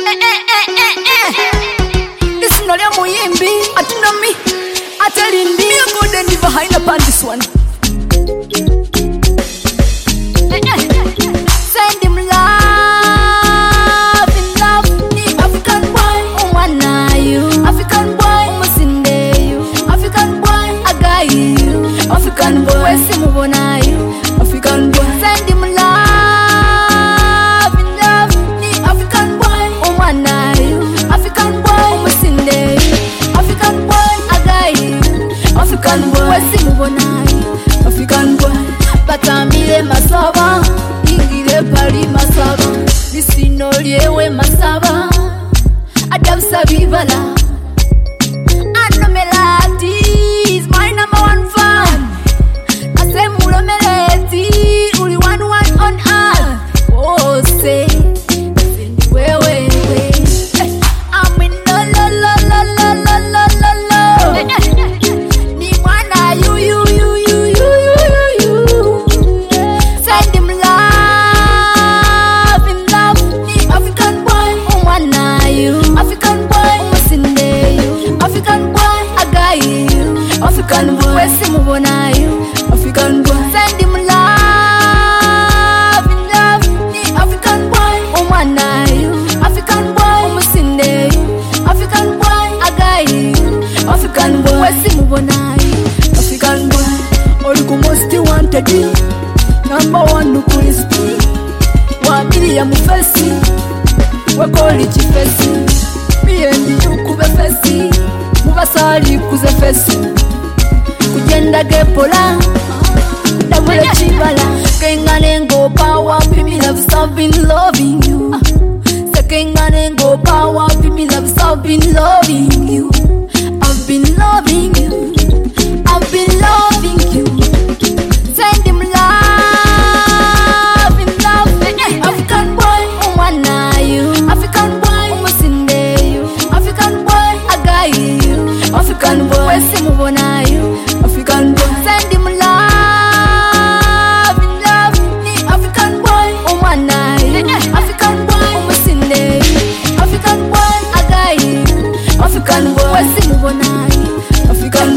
Listen all your muyimbi, atuna me, atelindi. Me a go then leave behind upon this one. Send him love in love. African boy, wanna you. African boy, musinde you. African boy, I got you. African boy, where's him wanna you? African boy, send him love in love. African boy, wanna you. African boy, musinde you. African boy, I got you. African boy, where's him wanna you? African boy, batamile masaba. Pari masaba, lisino liewe masaba, adamsa vivala. Ano Melody is my number one fan. Ase mulo Melody, uli one on earth. Oh say, wewe. I'm in lo. Ni mwana you. Send him love. African boy, musinde you. African boy, I got you. African boy, where's him wanna you? African boy, send him love in love. African boy, wanna you. African boy, musinde you. African boy, I got you. African boy, where's him wanna you? African boy, all you most wanted. Number one, look is me. 1 million mufesi. We call it fesi. Me and you kube fesi. Mubasali kuze fesi. Kujenda gepola. Dabule chibala. Kenganengo power. Pimi love so been loving you. Sekenganengo power. Pimi love so been loving you. I've been loving you. I've been loving you. Send him love in love. African boy, wanna you. African boy, musinde you. African boy, I got you. African boy, where's him wanna you? African boy, send him love in love. African boy, wanna you. African boy, musinde you. African boy, I got you. African boy, where's him wanna you? African